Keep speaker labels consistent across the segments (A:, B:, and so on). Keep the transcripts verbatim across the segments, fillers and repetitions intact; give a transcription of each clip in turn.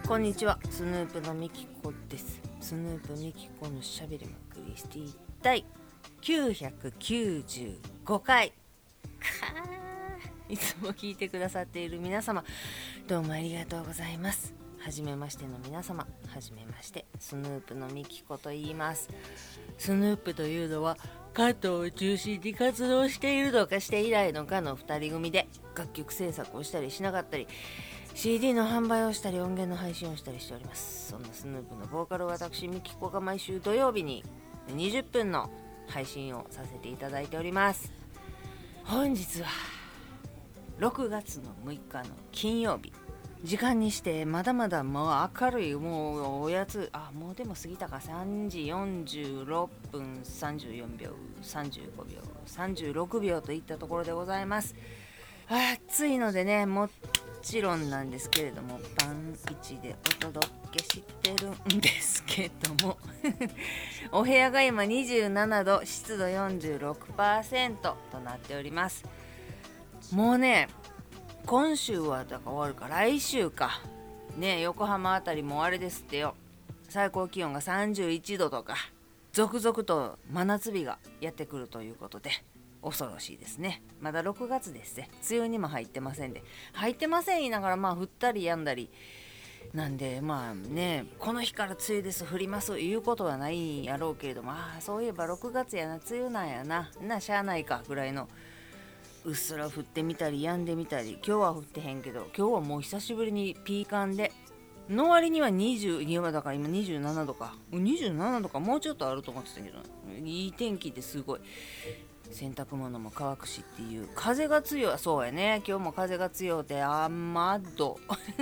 A: こんにちは、スヌープのみきこです。スヌープみきこのしゃべりまくりスティ第きゅうひゃくきゅうじゅうごかい。いつも聞いてくださっている皆様、どうもありがとうございます。はじめましての皆様、はじめまして、スヌープのみきこと言います。スヌープというのは関東を中心に活動しているのかしていないのかのふたり組で、楽曲制作をしたりしなかったり、シーディー の販売をしたり音源の配信をしたりしております。そんなスヌープのボーカル私みきこが毎週土曜日ににじゅっぷんの配信をさせていただいております。本日はろくがつのむいかの金曜日、時間にしてまだまだもう明るい、もうおやつ、あもうでも過ぎたか、さんじよんじゅうろっぷんさんじゅうよんびょうさんじゅうごびょうさんじゅうろくびょうといったところでございます。暑いのでね、もちろんなんですけれどもパンいちでお届けしてるんですけどもお部屋が今にじゅうななど、湿度 よんじゅうろくパーセント となっております。もうね、今週はだから終わるか、来週かね、横浜あたりもあれですってよ、最高気温がさんじゅういちどとか続々と真夏日がやってくるということで、恐ろしいですね。まだろくがつですね。梅雨にも入ってませんで、入ってません言いながらまあ降ったりやんだりなんで、まあね、この日から梅雨です降りますいうことはないんやろうけれども、ああそういえばろくがつやな、梅雨なんやな、なしゃあないかぐらいの、うっすら降ってみたりやんでみたり、今日は降ってへんけど、今日はもう久しぶりにピーカンで、の割にはにじゅう、いやだから今にじゅうななどか、にじゅうななどかもうちょっとあると思ってたけど、いい天気ですごい。洗濯物も乾くしっていう、風が強い、そうやね、今日も風が強いで、雨戸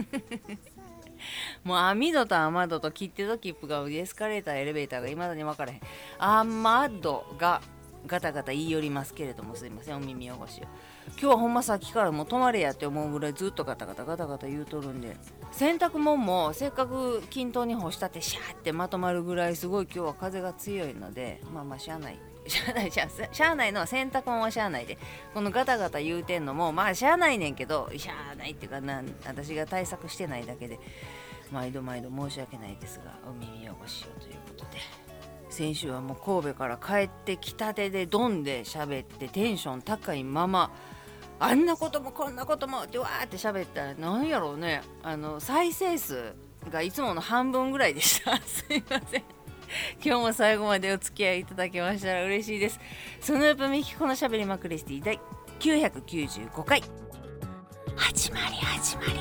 A: もう網戸と雨戸と切手と切符がエスカレーターエレベーターがいまだに分からへん、雨戸がガタガタ言い寄りますけれども、すいませんお耳汚しを。今日はほんまさっきからもう止まれやって思うぐらいずっとガタガタガタガタ言うとるんで、洗濯物もせっかく均等に干したってシャーってまとまるぐらいすごい今日は風が強いので、まあまあしゃあないしゃあないしゃあしゃあないのは洗濯物はしゃあないで、このガタガタ言うてんのもまあしゃあないねんけど、しゃあないっていうかな、私が対策してないだけで毎度毎度申し訳ないですが、お耳汚しをということで、先週はもう神戸から帰ってきたてでドンで喋ってテンション高いまま、あんなこともこんなこともってわーって喋ったら、なんやろうね、あの再生数がいつもの半分ぐらいでしたすいません。今日も最後までお付き合いいただけましたら嬉しいです。スヌープみきこのしゃべりまくりスティ第きゅうひゃくきゅうじゅうごかい、始まり始まり。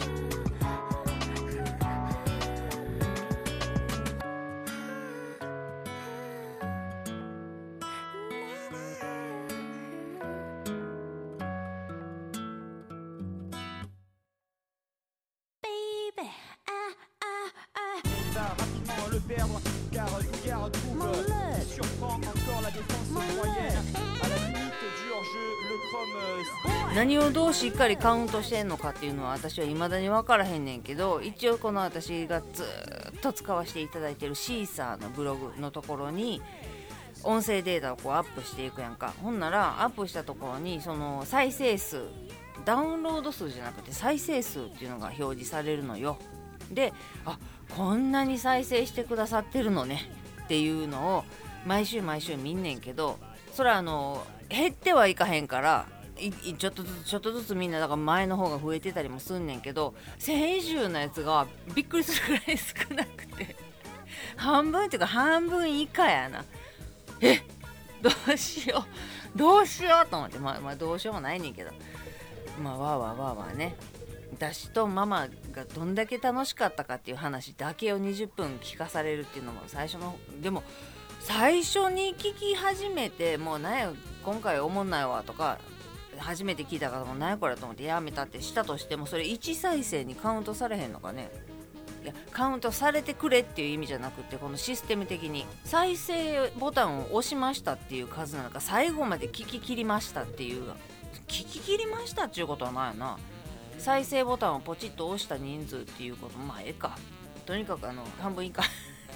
A: 何をどうしっかりカウントしてんのかっていうのは私は未だに分からへんねんけど、一応この私がずっと使わせていただいてるシーサーのブログのところに音声データをこうアップしていくやんか。ほんならアップしたところにその再生数、ダウンロード数じゃなくて再生数っていうのが表示されるのよ。で、あ、こんなに再生してくださってるのねっていうのを毎週毎週見んねんけど、それはあの減ってはいかへんからいいちょっとずつちょっとずつみんなだから前の方が増えてたりもすんねんけど、先週のやつがびっくりするぐらい少なくて半分っていうか半分以下やな。えどうしようどうしようと思って、まあまあどうしようもないねんけど、まあわーわーわーわーね、私とママがどんだけ楽しかったかっていう話だけをにじゅっぷん聞かされるっていうのも最初の、でも最初に聞き始めてもうなんや今回おもんないわとか初めて聞いたからもうなんやこれと思ってやめたってしたとしても、それいち再生にカウントされへんのかね。いやカウントされてくれっていう意味じゃなくて、このシステム的に再生ボタンを押しましたっていう数なのか、最後まで聞き切りましたっていう、聞き切りましたっていうことはないよな。再生ボタンをポチッと押した人数っていうこと、まあええか、とにかくあの半分以下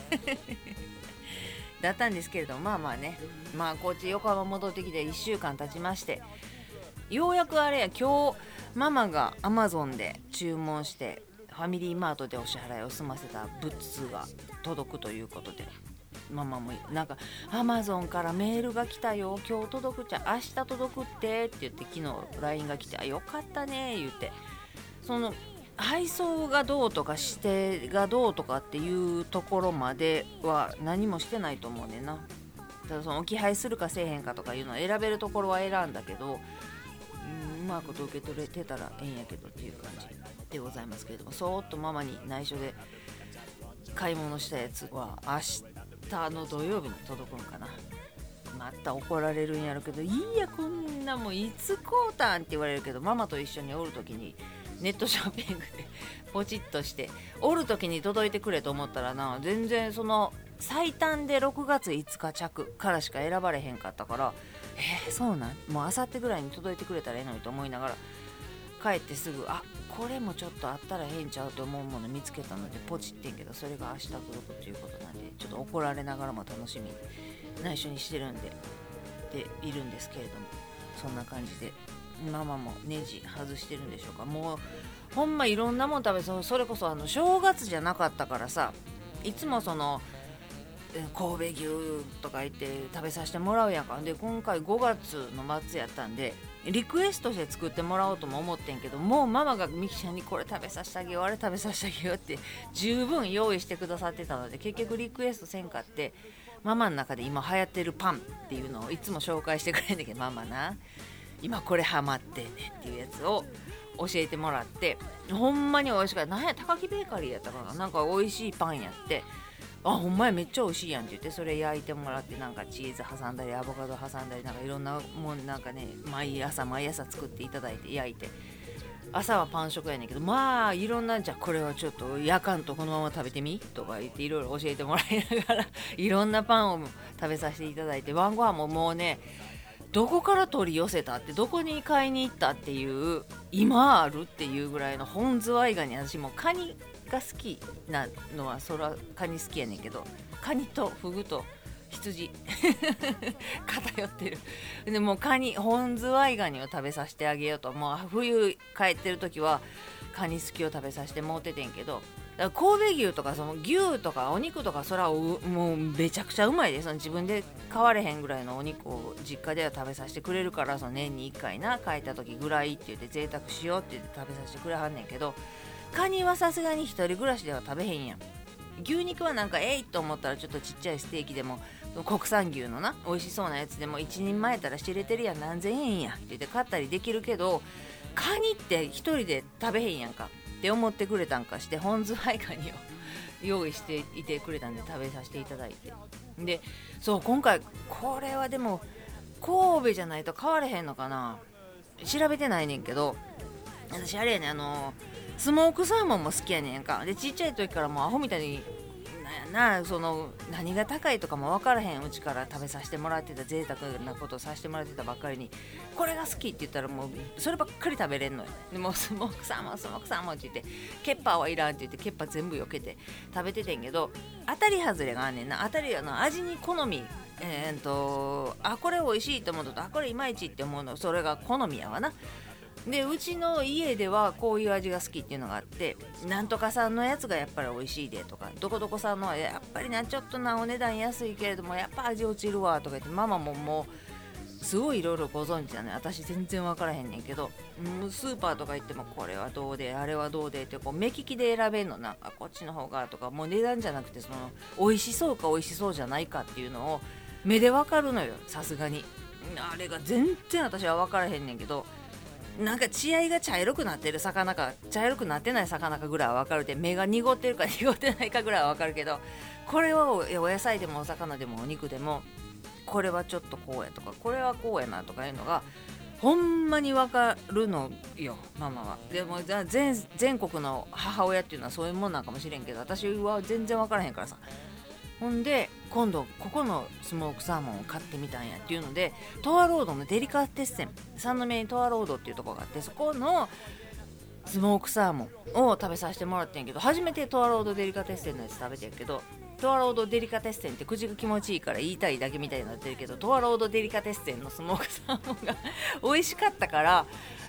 A: だったんですけれど、まあまあね、まあこっち横浜戻ってきていっしゅうかん経ちまして、ようやくあれや、今日ママが Amazon で注文してファミリーマートでお支払いを済ませた物通が届くということで、ママもなんかアマゾンからメールが来たよ、今日届くちゃ明日届くってって言って、昨日 ライン が来て、あよかったね言って、その配送がどうとか指定がどうとかっていうところまでは何もしてないと思うねんな。ただその置き配するかせえへんかとかいうのを選べるところは選んだけど、うん、うまく受け取れてたらええんやけどっていう感じでございますけれども、そーっとママに内緒で買い物したやつは明日の土曜日に届くんかな。また怒られるんやろけど、いいやこんなもんいつ買うたんって言われるけど、ママと一緒におるときにネットショッピングでポチッとしておるときに届いてくれと思ったらな、全然その最短でろくがついつか着からしか選ばれへんかったから、えー、そうなん、もうあさってぐらいに届いてくれたらええのにと思いながら、帰ってすぐあこれもちょっとあったらへんちゃうと思うもの見つけたのでポチってんけど、それが明日届くということなんで、ちょっと怒られながらも楽しみに内緒にしてるんででいるんですけれども、そんな感じでママもネジ外してるんでしょうか。もうほんまいろんなもん食べ、そそれこそあの正月じゃなかったからさ、いつもその神戸牛とか言って食べさせてもらうやんか。で今回ごがつの末やったんでリクエストして作ってもらおうとも思ってんけど、もうママがミキちゃんにこれ食べさせてあげようあれ食べさせてあげようって十分用意してくださってたので、結局リクエストせんかって、ママの中で今流行ってるパンっていうのをいつも紹介してくれるんだけど、ママな今これハマってねっていうやつを教えてもらって、ほんまに美味しかった。なんや高木ベーカリーやったかな、なんか美味しいパンやって、あほんまやめっちゃ美味しいやんって言って、それ焼いてもらって、なんかチーズ挟んだりアボカド挟んだり、なんかいろんなもんなんかね、毎朝毎朝作っていただいて焼いて、朝はパン食やねんけど、まあいろんな、じゃあこれはちょっとやかんとこのまま食べてみとか言っていろいろ教えてもらいながらいろんなパンを食べさせていただいて、晩ご飯ももうね、どこから取り寄せたって、どこに買いに行ったっていう、今あるっていうぐらいの本ズワイガニ。私もカニが好きなのはそらカニ好きやねんけど、カニとフグと羊偏ってる。でもうカニ本ズワイガニを食べさせてあげようと、もう冬帰ってる時はカニ好きを食べさせてもうててんけど、だから神戸牛とかその牛とかお肉とか、それはもうめちゃくちゃうまいです。自分で買われへんぐらいのお肉を実家では食べさせてくれるから、その年にいっかいな帰った時ぐらいって言って贅沢しようって言って食べさせてくれはんねんけど、カニはさすがに一人暮らしでは食べへんやん。牛肉はなんかえいと思ったらちょっとちっちゃいステーキでも国産牛のな美味しそうなやつでも一人前やったら知れてるやん、何千円やって言って買ったりできるけど、カニって一人で食べへんやんかって思ってくれたんかして、本ズワイガニを用意していてくれたんで食べさせていただいて、でそう今回これはでも神戸じゃないと買われへんのかな、調べてないねんけど、私あれやねん、あのスモークサーモンも好きやねんか。でちっちゃい時からもうアホみたいになやな、その何が高いとかも分からへんうちから食べさせてもらってた、贅沢なことをさせてもらってたばっかりに、これが好きって言ったらもうそればっかり食べれんのよ。でもスモークサーモンスモークサーモンって言って、ケッパーはいらんって言ってケッパー全部避けて食べててんけど、当たり外れがあんねんな。当たりの味に好み、えー、っとあこれ美味しいと思うのと、あこれいまいちって思うの、それが好みやわな。でうちの家ではこういう味が好きっていうのがあって、なんとかさんのやつがやっぱり美味しいでとか、どこどこさんのはやっぱりなちょっとなお値段安いけれどもやっぱ味落ちるわとか言って、ママももうすごいいろいろご存知だね。私全然分からへんねんけど、スーパーとか行ってもこれはどうであれはどうでってこう目利きで選べんのな、あこっちの方がとか、もう値段じゃなくてその美味しそうか美味しそうじゃないかっていうのを目で分かるのよ、さすがに。あれが全然私は分からへんねんけど、なんか血合いが茶色くなってる魚か茶色くなってない魚かぐらいは分かるで、目が濁ってるか濁ってないかぐらいは分かるけど、これはお野菜でもお魚でもお肉でもこれはちょっとこうやとかこれはこうやなとかいうのがほんまに分かるのよ、ママは。でも全全国の母親っていうのはそういうもんなんかもしれんけど、私は全然分からへんからさ。ほんで今度ここのスモークサーモンを買ってみたんやっていうので、トアロードのデリカテッセン、三宮にトアロードっていうところがあって、そこのスモークサーモンを食べさせてもらってんけど、初めてトアロードデリカテッセンのやつ食べてんけど、トアロードデリカテッセンって口が気持ちいいから言いたいだけみたいになってるけど、トアロードデリカテッセンのスモークサーモンが美味しかったから、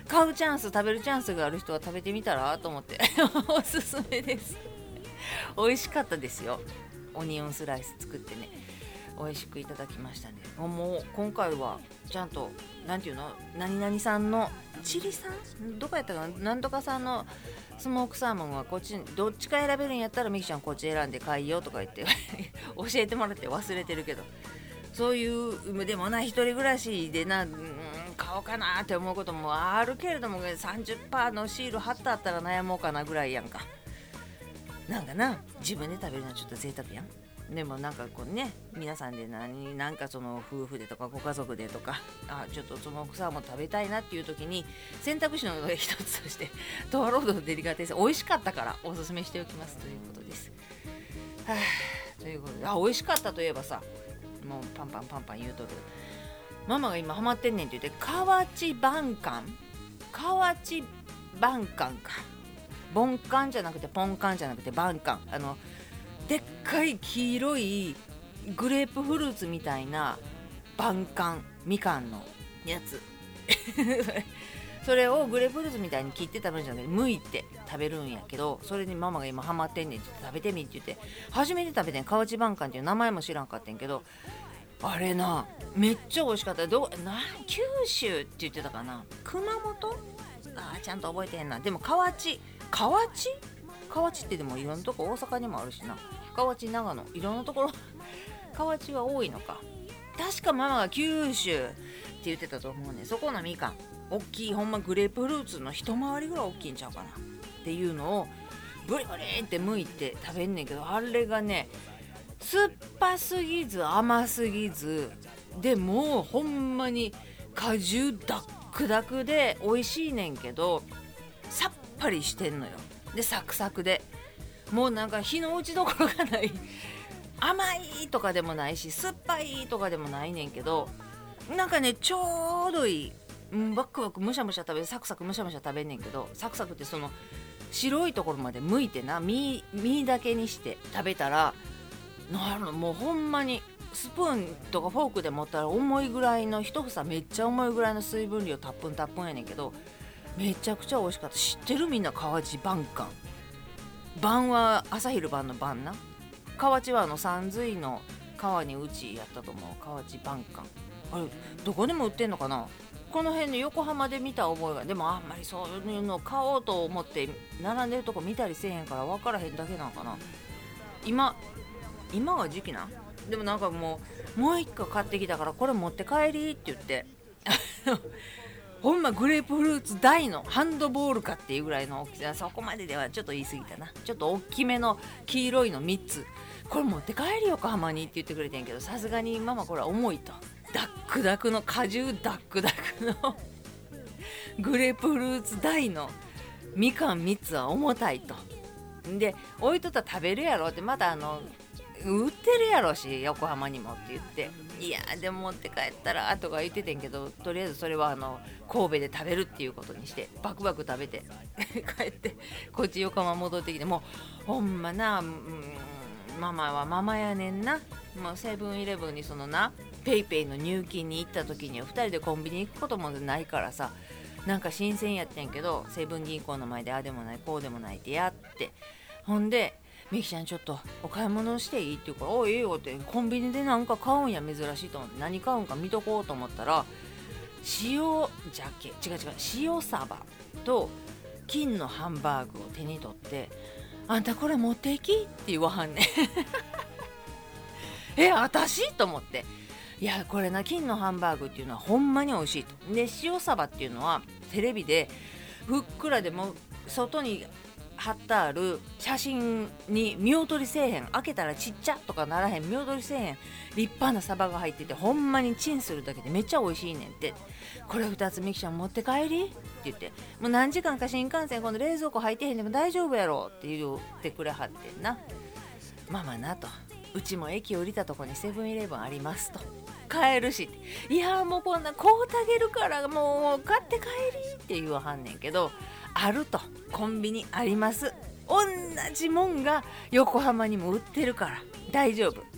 A: 買うチャンス食べるチャンスがある人は食べてみたらと思っておすすめです。美味しかったですよ。オニオンスライス作ってね美味しくいただきましたね。もう今回はちゃんとなんていうの何々さんのチリさんどこやったかななんとかさんのスモークサーモンはこっちどっちか選べるんやったらミキちゃんこっち選んで買いよとか言って教えてもらって忘れてるけど、そういうでもな一人暮らしでな、うん、買おうかなって思うこともあるけれども さんじゅっパーセント のシール貼ってあったら悩もうかなぐらいやんか。なんかな自分で食べるのはちょっと贅沢やん。でもなんかこうね皆さんで何なんかその夫婦でとかご家族でとかあちょっとスモークサーモン食べたいなっていう時に選択肢の一つとしてトアロードのデリカテッセン美味しかったからおすすめしておきますということです。はあ、ということであ美味しかったといえばさもうパンパンパンパン言うとるママが今ハマってんねんって言って河内晩柑河内晩柑かボンカンじゃなくてポンカンじゃなくて晩柑あのでっかい黄色いグレープフルーツみたいな晩柑みかんのやつそれをグレープフルーツみたいに切って食べるんじゃなくて剥いて食べるんやけどそれにママが今ハマってんねんって言って食べてみって言って初めて食べてん河内晩柑っていう名前も知らんかったんやけどあれなめっちゃ美味しかったどな九州って言ってたかな熊本あちゃんと覚えてへんなでも河内河内河内ってでもいろんなとこ大阪にもあるしな河内長野いろんなところ河内は多いのか確かママが九州って言ってたと思うねそこのみかん大きいほんまグレープフルーツの一回りぐらい大きいんちゃうかなっていうのをブリブリって剥いて食べんねんけどあれがね酸っぱすぎず甘すぎずでもうほんまに果汁ダックダクで美味しいねんけどさっぱりしてんのよでサクサクでもうなんか火の打ちどころがない甘いとかでもないし酸っぱいとかでもないねんけどなんかねちょうどいい、うん、バックバックむしゃむしゃ食べサクサクむしゃむしゃ食べんねんけどサクサクってその白いところまで剥いてな 身, 身だけにして食べたらなるもうほんまにスプーンとかフォークで持ったら重いぐらいの一房めっちゃ重いぐらいの水分量たっぷんたっぷんやねんけどめちゃくちゃ美味しかった知ってるみんな河内晩柑晩は朝昼晩の晩な河内はあの山水の川にうちやったと思う河内晩柑あれどこでも売ってんのかなこの辺の横浜で見た覚えがでもあんまりそういうのを買おうと思って並んでるとこ見たりせえへんから分からへんだけなのかな今今が時期なでもなんかもうもう一個買ってきたからこれ持って帰りって言ってほんまグレープフルーツ大のハンドボールかっていうぐらいの大きさそこまでではちょっと言い過ぎたなちょっと大きめの黄色いのみっつこれ持って帰り横浜にって言ってくれてんけどさすがにママこれは重いとダックダクの果汁ダックダクのグレープフルーツ大のみかんみっつは重たいとで置いとったら食べるやろってまたあの売ってるやろし横浜にもって言っていやでも持って帰ったらとか言っててんけどとりあえずそれはあの神戸で食べるっていうことにしてバクバク食べて帰ってこっち横浜戻ってきてもうほんまな、うん、ママはママやねんなもうセブンイレブンにそのなペイペイの入金に行った時にふたりでコンビニ行くこともないからさなんか新鮮やってんけどセブン銀行の前であでもないこうでもないってやってほんでミキちゃんちょっとお買い物していいって言うからおいいよってコンビニでなんか買うんや珍しいと思って何買うんか見とこうと思ったら塩鮭違う違う塩サバと金のハンバーグを手に取ってあんたこれ持っていきって言わはんねんえ私と思っていやこれな金のハンバーグっていうのはほんまに美味しいとで塩サバっていうのはテレビでふっくらでも外に貼ってある写真に見劣りせえへん開けたらちっちゃとかならへん見劣りせえへん立派なサバが入っててほんまにチンするだけでめっちゃ美味しいねんってこれふたつミキちゃん持って帰りって言ってもう何時間か新幹線今度冷蔵庫入ってへんでも大丈夫やろって言ってくれはってんなママなとうちも駅降りたとこにセブンイレブンありますと買えるしいやもうこんなこうたげるからもう買って帰りって言わはんねんけどあるとコンビニあります同じもんが横浜にも売ってるから大丈夫って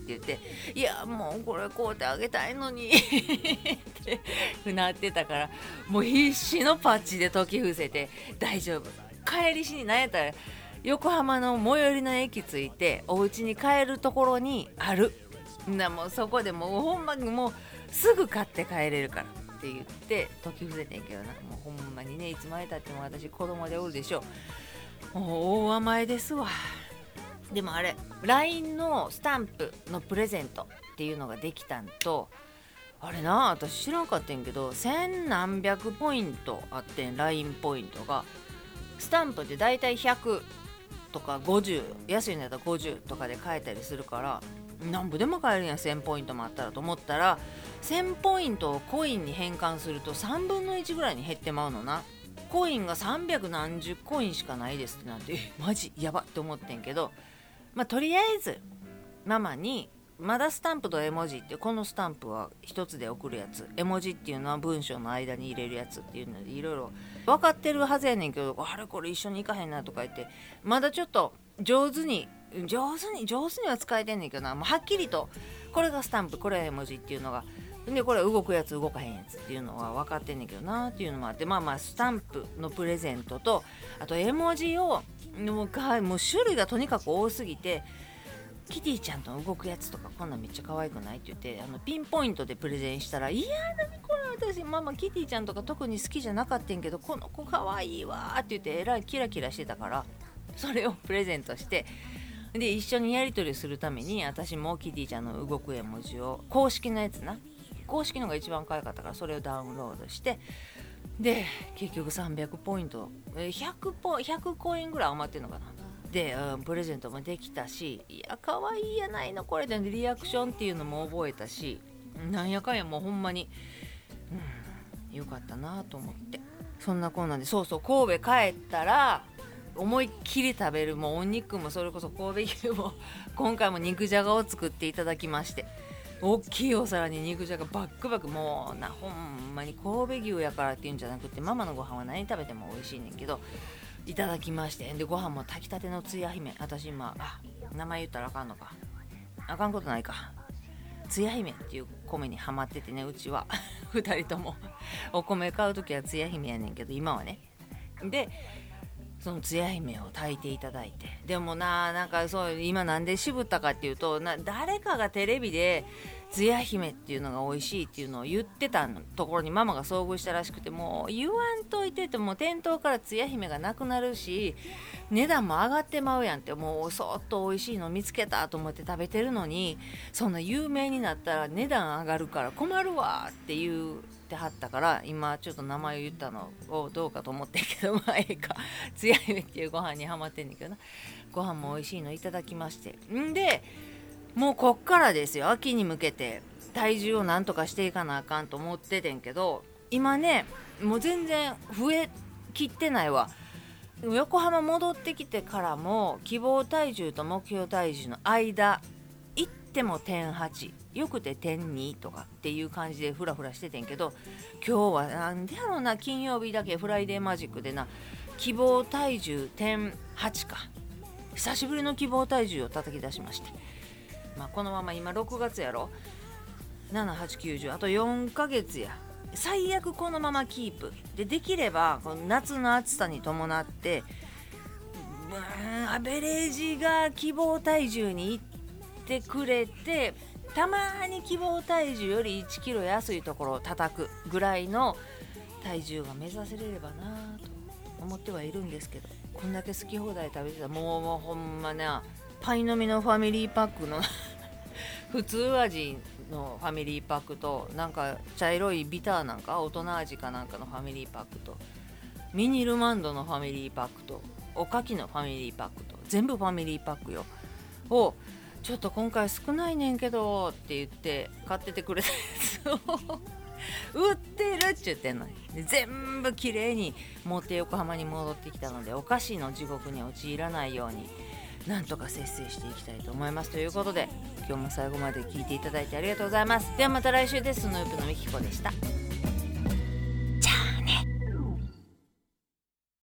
A: 言って、いやもうこれ買うてあげたいのにってなってたから、もう必死のパッチで解き伏せて、大丈夫、帰りしに何やったら横浜の最寄りの駅着いてお家に帰るところにあるな、もうそこでもうほんまにもうすぐ買って帰れるからって言って解き伏せてんけどな、もうほんまにね、いつまでたっても私子供でおるでしょ、もう大甘えですわ。でもあれ ライン のスタンプのプレゼントっていうのができたんと、あれな、私知らんかったんけど千何百ポイントあってん、 ライン ポイントが。スタンプってだいたいひゃくとかごじゅう、安いのやったらごじゅうとかで買えたりするから、なんぼでも買えるんや、せんポイントもあったらと思ったら、せんポイントをコインに変換するとさんぶんのいちぐらいに減ってまうのな。コインがさんびゃくなんじゅうコインしかないですってなって、えマジやばって思ってんけど、まあとりあえずママにまだスタンプと絵文字って、このスタンプは一つで送るやつ、絵文字っていうのは文章の間に入れるやつっていうのでいろいろ分かってるはずやねんけど、あれこれ一緒に行かへんなとか言って、まだちょっと上手に上手に上手には使えてんねんけどな、もうはっきりとこれがスタンプ、これは絵文字っていうのがで、これは動くやつ動かへんやつっていうのは分かってんねんけどなっていうのもあって、まあまあスタンプのプレゼントと、あと絵文字をもうもう種類がとにかく多すぎて、キティちゃんと動くやつとかこんなんめっちゃ可愛くないって言って、あのピンポイントでプレゼンしたら、いや何これ、私ママキティちゃんとか特に好きじゃなかったんけどこの子可愛いわって言ってえらいキラキラしてたから、それをプレゼントして、で一緒にやり取りするために私もキティちゃんの動く絵文字を公式のやつな、公式のが一番可愛かったからそれをダウンロードして、で結局さんびゃくポイント、ひゃくポひゃくコインぐらい余ってんのかな。で、うん、プレゼントもできたし、いや可愛いやないのこれで、リアクションっていうのも覚えたし、なんやかんやもうほんまに、うん、よかったなと思って、そんなこんなんで、そうそう、神戸帰ったら思いっきり食べる、もうお肉もそれこそ神戸牛も今回も肉じゃがを作っていただきまして、大きいお皿に肉じゃがバックバック、もうなほんまに神戸牛やからっていうんじゃなくて、ママのご飯は何食べても美味しいねんけど、いただきまして、でご飯も炊きたてのつや姫、私今あ名前言ったらあかんのか、あかんことないか、つや姫っていう米にハマっててね、うちはふたりともお米買うときはつや姫やねんけど、今はね、でそのつや姫を炊いていただいて、でもな、なんかそう今なんで渋ったかっていうと、な誰かがテレビでつや姫っていうのが美味しいっていうのを言ってたところにママが遭遇したらしくて、もう言わんといてって、もう店頭からつや姫がなくなるし値段も上がってまうやんって、もうそっと美味しいの見つけたと思って食べてるのに、そんな有名になったら値段上がるから困るわって言ってはったから、今ちょっと名前を言ったのをどうかと思ってんけど、まあええか、つや姫っていうご飯にハマってんねんけどな、ご飯も美味しいのいただきまして、んでもうこっからですよ、秋に向けて体重をなんとかしていかなあかんと思っててんけど、今ねもう全然増えきってないわ。横浜戻ってきてからも希望体重と目標体重の間行っても てんはち よくて てんに とかっていう感じでフラフラしててんけど、今日はなんでやろうな、金曜日だけフライデーマジックでな、希望体重 てんはち か、久しぶりの希望体重を叩き出しまして、まあ、このまま今ろくがつやろ、なな、はち、きゅう、じゅうあとよんかげつや、最悪このままキープで、できればこの夏の暑さに伴ってうーんアベレージが希望体重にいってくれて、たまに希望体重よりいちキロ安いところを叩くぐらいの体重が目指せれればなと思ってはいるんですけど、こんだけ好き放題食べてたらもう、もうほんまね、パイの実のファミリーパックの普通味のファミリーパックと、なんか茶色いビターなんか大人味かなんかのファミリーパックと、ミニルマンドのファミリーパックと、おかきのファミリーパックと、全部ファミリーパックよを、ちょっと今回少ないねんけどって言って買っててくれたやつを売ってるって言ってんのに、で全部きれいに持って横浜に戻ってきたので、お菓子の地獄に陥らないようになんとか節制していきたいと思います。ということで今日も最後まで聞いていただいてありがとうございます。ではまた来週です。スヌープのみきこでした。